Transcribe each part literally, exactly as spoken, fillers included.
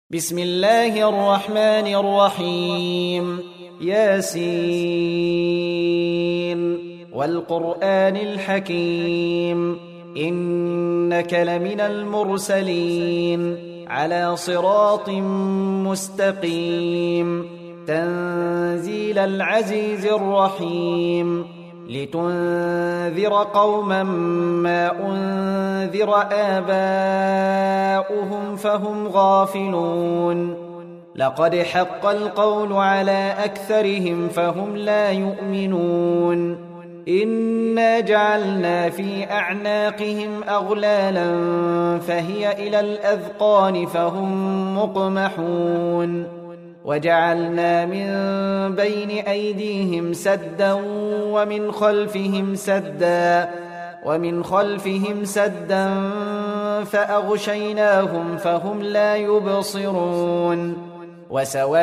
بسم الله الرحمن الرحيم. ياسين والقرآن الحكيم إنك لمن المرسلين على صراط مستقيم تنزيل العزيز الرحيم لتنذر قوما ما أنذر آباؤهم فهم غافلون لقد حق القول على أكثرهم فهم لا يؤمنون إنا جعلنا في أعناقهم أغلالا فهي إلى الأذقان فهم مقمحون وجعلنا من بين أيديهم سدا ومن خلفهم سدا ومن خلفهم سدا فأغشيناهم فهم لا يبصرون وسواء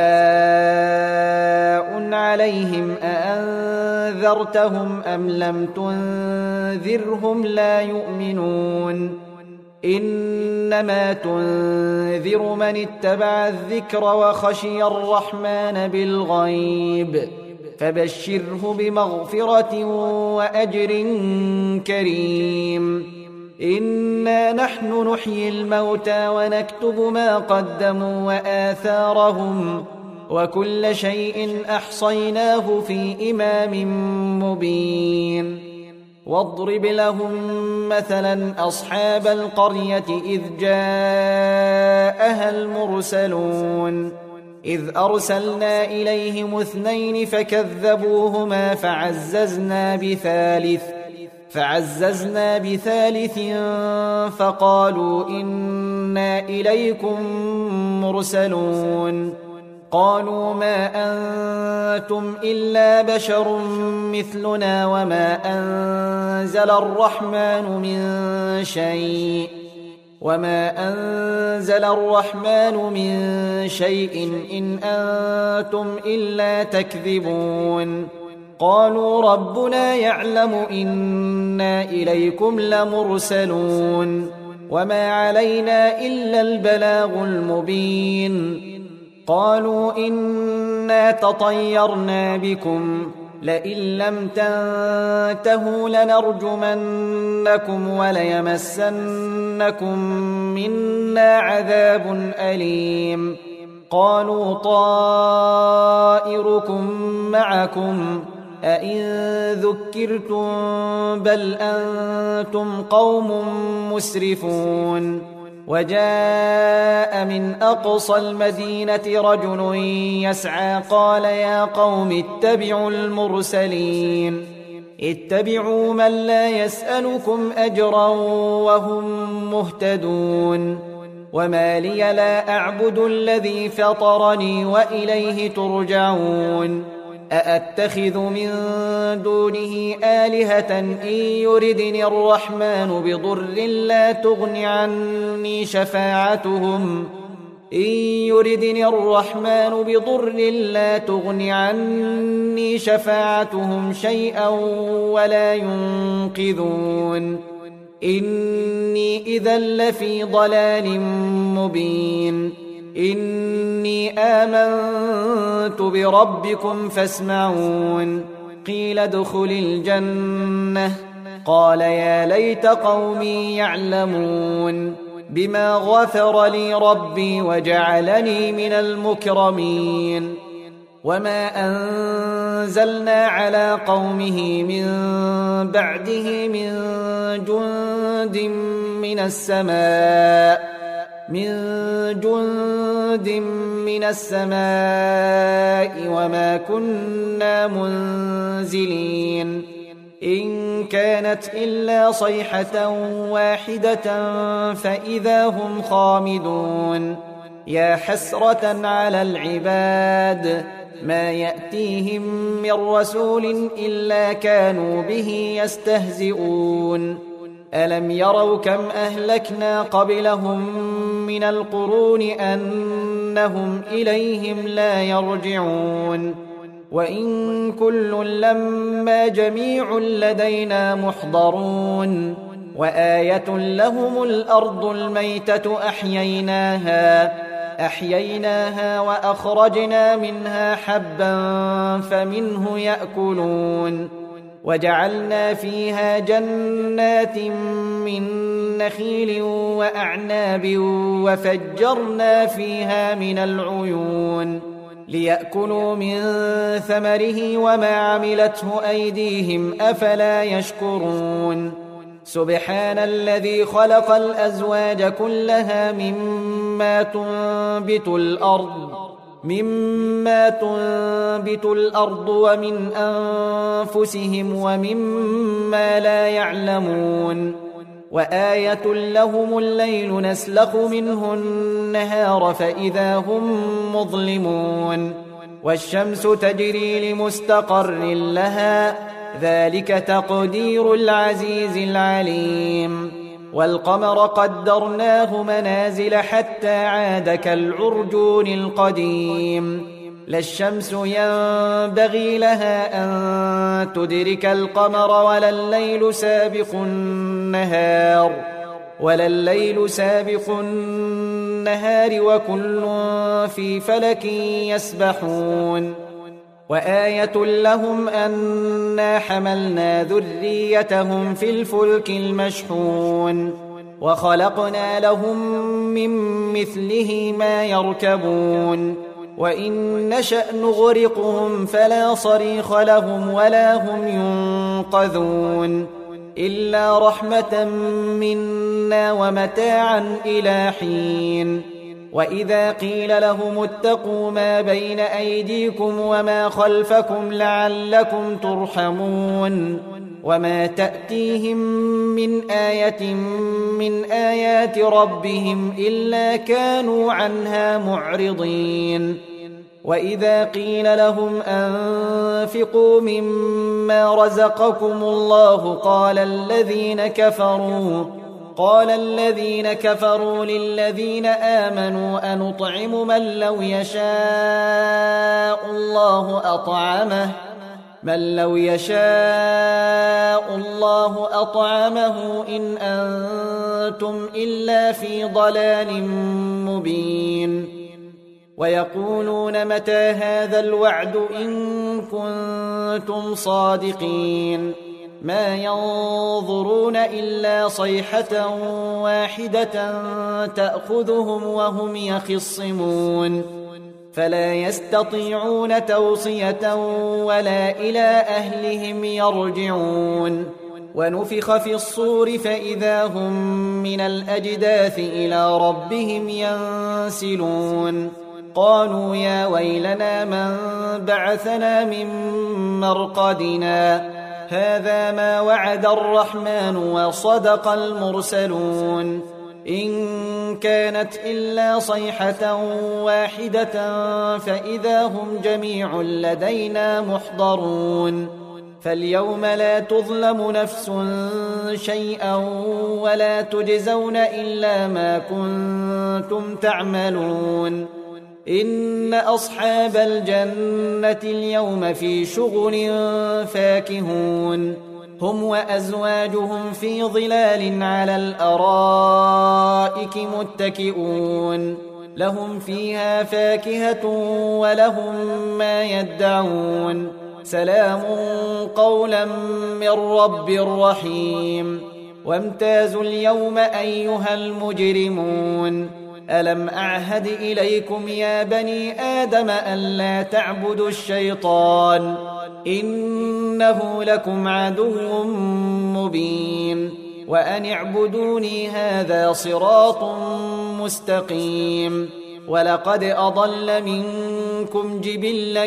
عليهم أأنذرتهم أم لم تنذرهم لا يؤمنون إنما تنذر من اتبع الذكر وخشي الرحمن بالغيب فبشره بمغفرة وأجر كريم. إنا نحن نحيي الموتى ونكتب ما قدموا وآثارهم وكل شيء أحصيناه في إمام مبين. واضرب لهم مثلا أصحاب القرية إذ جاءها المرسلون إذ أرسلنا إليهم اثنين فكذبوهما فعززنا بثالث فعززنا بثالث فقالوا إنا إليكم مرسلون قالوا ما أنتم إلا بشر مثلنا وما أنزل الرحمن من شيء وما أنزل الرحمن من شيء إن أنتم إلا تكذبون قالوا ربنا يعلم إنا إليكم لمرسلون وما علينا إلا البلاغ المبين. قالوا إنا تطيرنا بكم لئن لم تنتهوا لنرجمنكم وليمسنكم منا عذاب أليم. قالوا طائركم معكم أئن ذكرتم بل أنتم قوم مسرفون. وجاء من أقصى المدينة رجل يسعى قال يا قوم اتبعوا المرسلين اتبعوا من لا يسألكم أجرا وهم مهتدون. وما لي لا أعبد الذي فطرني وإليه ترجعون. أأتخذ من دونه آلهة إن يردني الرحمن بضر لا تغن عني شفاعتهم إن يردني الرحمن بضر لا تغن عني شفاعتهم شيئا ولا ينقذون. إني إذا لفي ضلال مبين. إني آمنت بربكم فاسمعون. قيل ادخل الجنة قال يا ليت قومي يعلمون بما غفر لي ربي وجعلني من المكرمين. وما أنزلنا على قومه من بعده من جند من السماء من جند من السماء وما كنا منزلين. إن كانت إلا صيحة واحدة فإذا هم خامدون. يا حسرة على العباد ما يأتيهم من رسول إلا كانوا به يستهزئون. ألم يروا كم أهلكنا قبلهم من القرون أنهم إليهم لا يرجعون. وإن كل لما جميع لدينا محضرون. وآية لهم الأرض الميتة أحييناها أحييناها وأخرجنا منها حبا فمنه يأكلون وجعلنا فيها جنات من نخيل وأعناب وفجرنا فيها من العيون ليأكلوا من ثمره وما عملته أيديهم أفلا يشكرون سبحان الذي خلق الأزواج كلها مما تنبت الأرض مما تنبت الأرض ومن أنفسهم ومما لا يعلمون وآية لهم الليل نسلخ منه النهار فإذا هم مظلمون والشمس تجري لمستقر لها ذلك تقدير العزيز العليم والقمر قدرناه منازل حتى عاد كالعرجون القديم لا الشمس ينبغي لها أن تدرك القمر ولا الليل سابق النهار ولا الليل سابق النهار وكل في فلك يسبحون وآية لهم أنا حملنا ذريتهم في الفلك المشحون وخلقنا لهم من مثله ما يركبون وإن نشأ نغرقهم فلا صريخ لهم ولا هم ينقذون إلا رحمة منا ومتاعا إلى حين وإذا قيل لهم اتقوا ما بين أيديكم وما خلفكم لعلكم ترحمون وما تأتيهم من آية من آيات ربهم إلا كانوا عنها معرضين وإذا قيل لهم أنفقوا مما رزقكم الله قال الذين كفروا قال الذين كفروا للذين آمنوا أنطعم من لو يشاء الله أطعمه من لو يشاء الله أطعمه إن أنتم إلا في ضلال مبين ويقولون متى هذا الوعد إن كنتم صادقين ما ينظرون إلا صيحة واحدة تأخذهم وهم يخصمون فلا يستطيعون توصية ولا إلى أهلهم يرجعون ونفخ في الصور فإذا هم من الأجداث إلى ربهم ينسلون قالوا يا ويلنا من بعثنا من مرقدنا هذا ما وعد الرحمن وصدق المرسلون إن كانت إلا صيحة واحدة فإذا هم جميع لدينا محضرون فاليوم لا تظلم نفس شيئا ولا تجزون إلا ما كنتم تعملون إن أصحاب الجنة اليوم في شغل فاكهون هم وأزواجهم في ظلال على الأرائك متكئون لهم فيها فاكهة ولهم ما يدعون سلام قولا من رب رحيم وامتازوا اليوم أيها المجرمون ألم أعهد إليكم يا بني آدم ألا تعبدوا الشيطان إنه لكم عدو مبين وأن اعبدوني هذا صراط مستقيم ولقد أضل منكم جبلا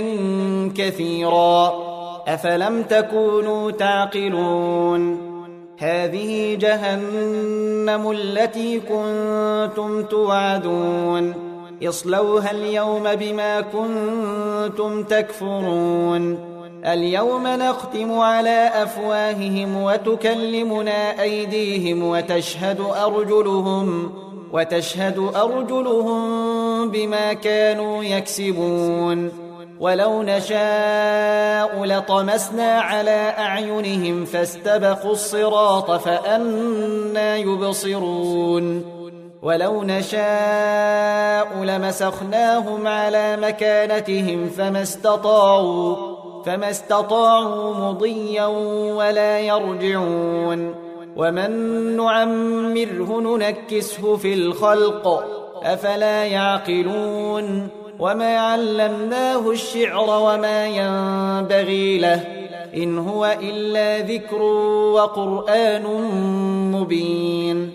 كثيرا أفلم تكونوا تعقلون هذه جهنم التي كنتم توعدون اصلوها اليوم بما كنتم تكفرون اليوم نختم على أفواههم وتكلمنا أيديهم وتشهد أرجلهم وتشهد أرجلهم بما كانوا يكسبون ولو نشاء لطمسنا على أعينهم فاستبقوا الصراط فأنى يبصرون ولو نشاء لمسخناهم على مكانتهم فما استطاعوا فما استطاعوا مضيا ولا يرجعون ومن نعمره ننكسه في الخلق أفلا يعقلون وما علمناه الشعر وما ينبغي له إن هو إلا ذكر وقرآن مبين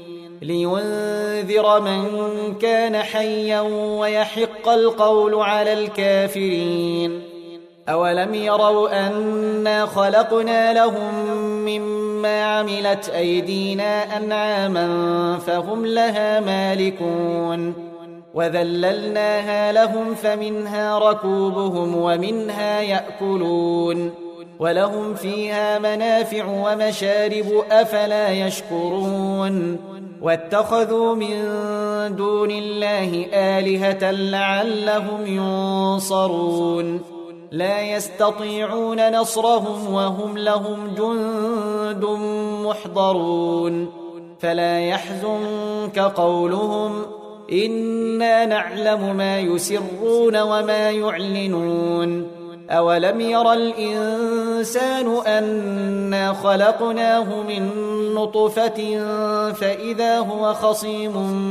لينذر من كان حيا ويحق القول على الكافرين أولم يروا أنا خلقنا لهم مما عملت أيدينا أنعاما فهم لها مالكون وذللناها لهم فمنها ركوبهم ومنها يأكلون ولهم فيها منافع ومشارب أفلا يشكرون واتخذوا من دون الله آلهة لعلهم ينصرون لا يستطيعون نصرهم وهم لهم جند محضرون فلا يحزنك قولهم إنا نعلم ما يسرون وما يعلنون أولم ير الإنسان أنا خلقناه من نطفة فإذا هو خصيم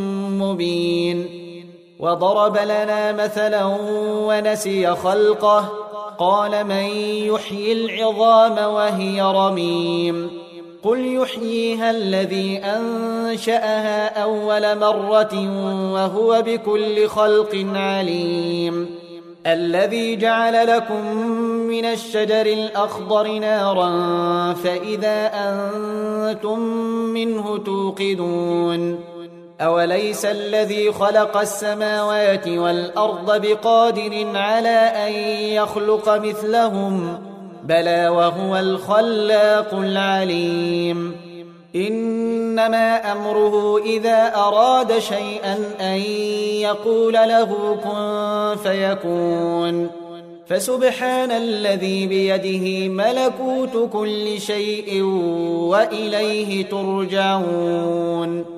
مبين وضرب لنا مثلا ونسي خلقه قال من يحيي العظام وهي رميم قل يحييها الذي أنشأها أول مرة وهو بكل خلق عليم الذي جعل لكم من الشجر الأخضر نارا فإذا أنتم منه توقدون أوليس الذي خلق السماوات والأرض بقادر على أن يخلق مثلهم بلى وهو الخلاق العليم إنما أمره إذا أراد شيئا أن يقول له كن فيكون فسبحان الذي بيده ملكوت كل شيء وإليه ترجعون